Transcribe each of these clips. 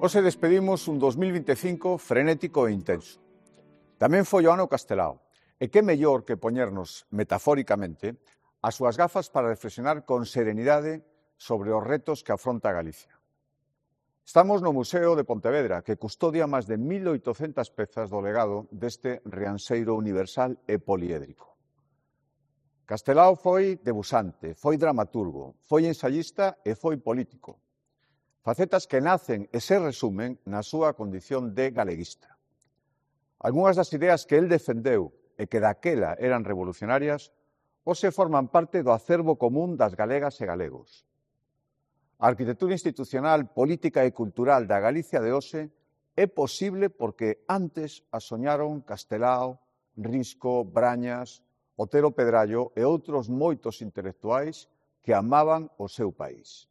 Hoxe despedimos un 2025 frenético e intenso. Tamén foi o ano Castelao, e que mellor que poñernos, metafóricamente, as súas gafas para reflexionar con serenidade sobre os retos que afronta Galicia. Estamos no Museo de Pontevedra, que custodia máis de 1.800 pezas do legado deste rianxeiro universal e poliédrico. Castelao foi debusante, foi dramaturgo, foi ensayista e foi político. Facetas que nacen e se resumen na súa condición de galeguista. Algúnas das ideas que el defendeu e que daquela eran revolucionarias hoxe forman parte do acervo común das galegas e galegos. A arquitectura institucional, política e cultural da Galicia de hoxe é posible porque antes a soñaron Castelao, Risco, Brañas, Otero Pedrallo e outros moitos intelectuais que amaban o seu país.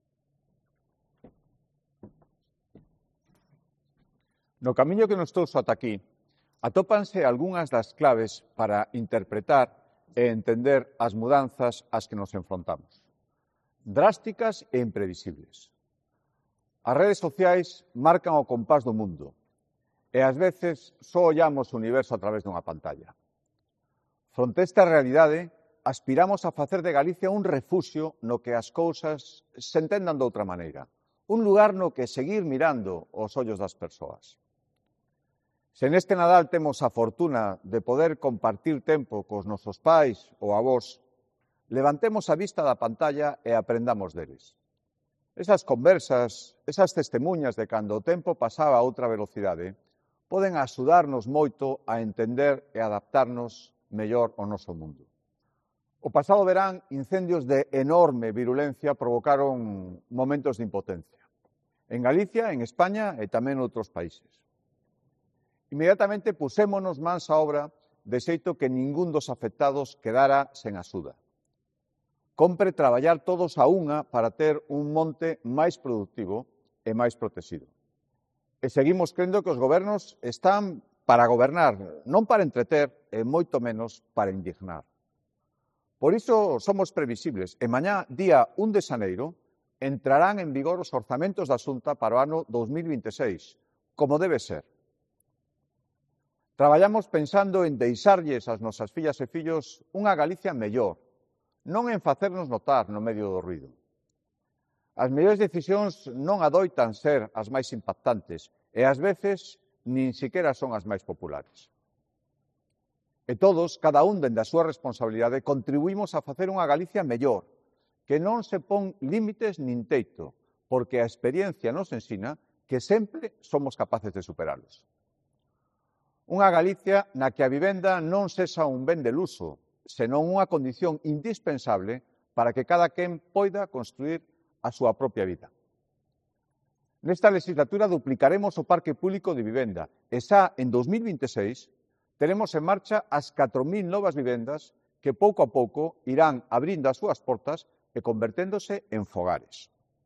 No camiño que nos trouxo ata aquí, atópanse algunhas das claves para interpretar e entender as mudanzas ás que nos enfrontamos. Drásticas e imprevisibles. As redes sociais marcan o compás do mundo e ás veces só ollamos o universo a través dunha pantalla. Fronte esta realidade, aspiramos a facer de Galicia un refuxio no que as cousas se entendan de outra maneira, un lugar no que seguir mirando os ollos das persoas. Se neste Nadal temos a fortuna de poder compartir tempo cos nosos pais ou avós, levantemos a vista da pantalla e aprendamos deles. Esas conversas, esas testemuñas de cando o tempo pasaba a outra velocidade, poden axudarnos moito a entender e adaptarnos mellor ao noso mundo. O pasado verán, incendios de enorme virulencia provocaron momentos de impotencia. En Galicia, en España e tamén noutros países. Inmediatamente pusémonos mans á obra de xeito que ningún dos afectados quedara sen axuda. Compre traballar todos a unha para ter un monte máis productivo e máis protegido. E seguimos crendo que os gobernos están para gobernar, non para entreter e moito menos para indignar. Por iso somos previsibles e mañá, día 1 de xaneiro, entrarán en vigor os orzamentos da Xunta para o ano 2026, como debe ser. Traballamos pensando en deixarlles ás nosas fillas e fillos unha Galicia mellor, non en facernos notar no medio do ruído. As mellores decisións non adoitan ser as máis impactantes e ás veces nin siquiera son as máis populares. E todos, cada un dende a súa responsabilidade, contribuímos a facer unha Galicia mellor, que non se pon límites nin teito, porque a experiencia nos ensina que sempre somos capaces de superalos. Unha Galicia na que a vivenda non sexa un ben de luxo, senón unha condición indispensable para que cada quen poida construir a súa propia vida. Nesta legislatura duplicaremos o parque público de vivenda e xa en 2026 teremos en marcha as 4.000 novas vivendas que pouco a pouco irán abrindo as súas portas e converténdose en fogares.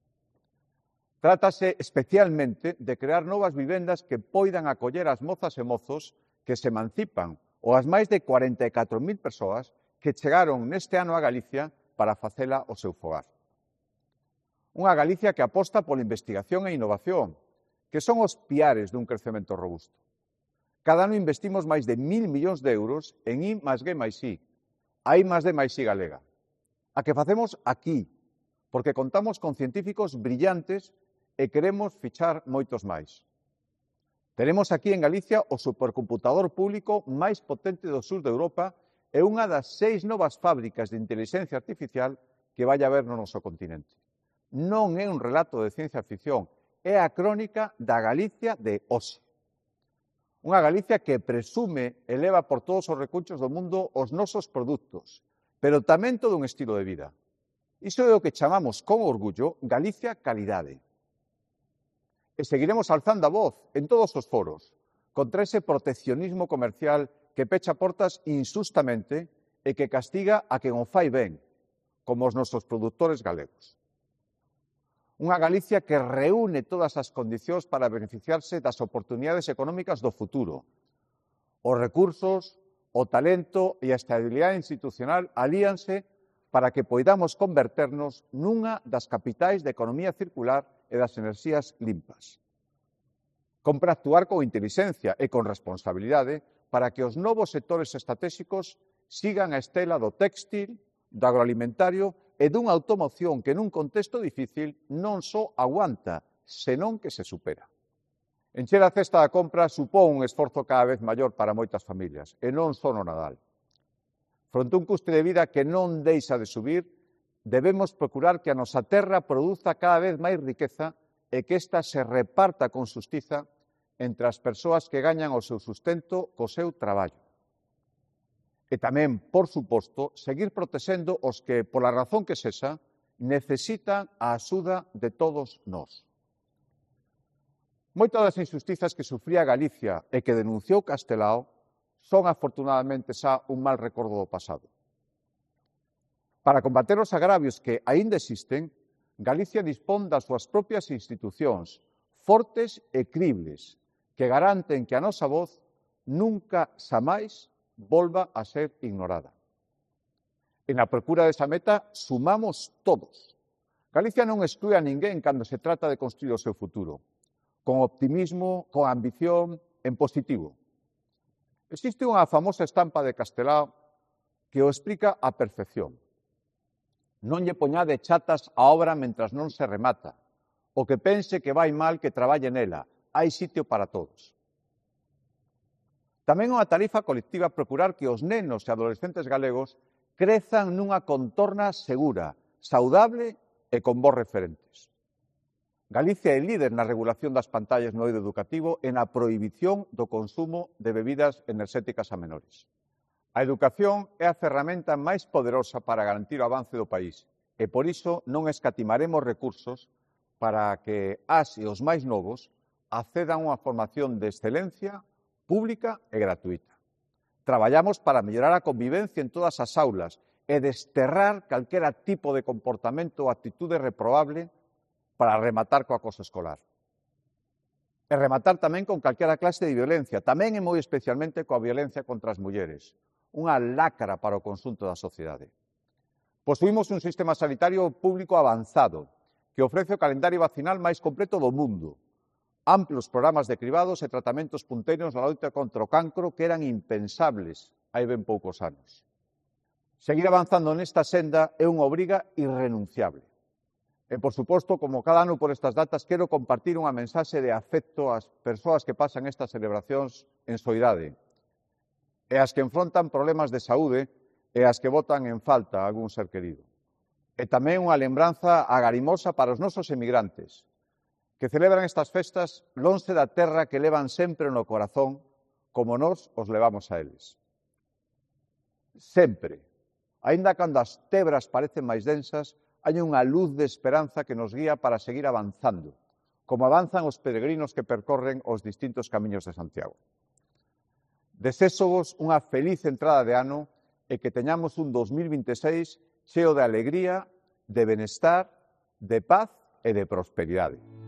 Trátase especialmente de crear novas vivendas que poidan acoller as mozas e mozos que se emancipan ou as máis de 44.000 persoas que chegaron neste ano a Galicia para facela o seu fogar. Unha Galicia que aposta pola investigación e innovación, que son os piares dun crecemento robusto. Cada ano investimos máis de 1.000 millóns de euros en I+G+I, a I+D+I galega, a que facemos aquí, porque contamos con científicos brillantes e queremos fichar moitos máis. Teremos aquí en Galicia o supercomputador público máis potente do sur de Europa e unha das 6 novas fábricas de inteligencia artificial que vai haber no noso continente. Non é un relato de ciencia ficción, é a crónica da Galicia de hoxe. Unha Galicia que presume e leva por todos os recunchos do mundo os nosos produtos, pero tamén todo un estilo de vida. Iso é o que chamamos con orgullo Galicia calidade. E seguiremos alzando a voz en todos os foros contra ese proteccionismo comercial que pecha portas injustamente e que castiga a quen o fai ben, como os nosos produtores galegos. Unha Galicia que reúne todas as condicións para beneficiarse das oportunidades económicas do futuro. Os recursos, o talento e a estabilidade institucional alíanse para que poidamos converternos nunha das capitais da economía circular e das enerxías limpas. Compre actuar con intelixencia e con responsabilidade para que os novos sectores estratégicos sigan a estela do téxtil, do agroalimentario e dunha automoción que nun contexto difícil non só aguanta, senón que se supera. Encher a cesta da compra supón un esforzo cada vez maior para moitas familias, e non só no Nadal. Fronte a un custe de vida que non deixa de subir, debemos procurar que a nosa terra produza cada vez máis riqueza e que esta se reparta con xustiza entre as persoas que gañan o seu sustento co seu traballo. E tamén, por suposto, seguir protexendo os que, pola razón que sexa, necesitan a axuda de todos nós. Moitas das injustizas que sufría Galicia e que denunciou Castelao son, afortunadamente, xa un mal recordo do pasado. Para combater os agravios que aínda existen, Galicia dispón das súas propias institucións, fortes e cribles, que garanten que a nosa voz nunca xamais volva a ser ignorada. En a procura desa meta sumamos todos. Galicia non exclúe a ninguén cando se trata de construir o seu futuro, con optimismo, con ambición, en positivo. Existe unha famosa estampa de Castelao que o explica á perfección. Non lle poñade chatas a obra mentras non se remata. O que pense que vai mal que traballe nela. Hai sitio para todos. Tamén unha tarifa colectiva procurar que os nenos e adolescentes galegos crezan nunha contorna segura, saudable e con bons referentes. Galicia é líder na regulación das pantallas no eido educativo e na prohibición do consumo de bebidas enerxéticas a menores. A educación é a ferramenta máis poderosa para garantir o avance do país e, por iso, non escatimaremos recursos para que as e os máis novos accedan a unha formación de excelencia pública e gratuita. Traballamos para mellorar a convivencia en todas as aulas e desterrar calquera tipo de comportamento ou actitude reprobable para rematar co acoso escolar. E rematar tamén con calquera clase de violencia, tamén e moi especialmente coa violencia contra as mulleres, unha lacra para o conxunto da sociedade. Posuímos un sistema sanitario público avanzado que ofrece o calendario vacinal máis completo do mundo, amplos programas de cribados e tratamentos punteiros na loita contra o cancro que eran impensables hai ben poucos anos. Seguir avanzando nesta senda é unha obriga irrenunciable. E, por suposto, como cada ano por estas datas, quero compartir unha mensaxe de afecto ás persoas que pasan estas celebracións en soidade e as que enfrontan problemas de saúde e as que botan en falta algún ser querido. E tamén unha lembranza agarimosa para os nosos emigrantes, que celebran estas festas lonxe da terra que levan sempre no corazón, como nós os levamos a eles. Sempre, aínda cando as tebras parecen máis densas, hai unha luz de esperanza que nos guía para seguir avanzando, como avanzan os peregrinos que percorren os distintos camiños de Santiago. Deséxovos unha feliz entrada de ano e que teñamos un 2026 cheo de alegría, de benestar, de paz e de prosperidade.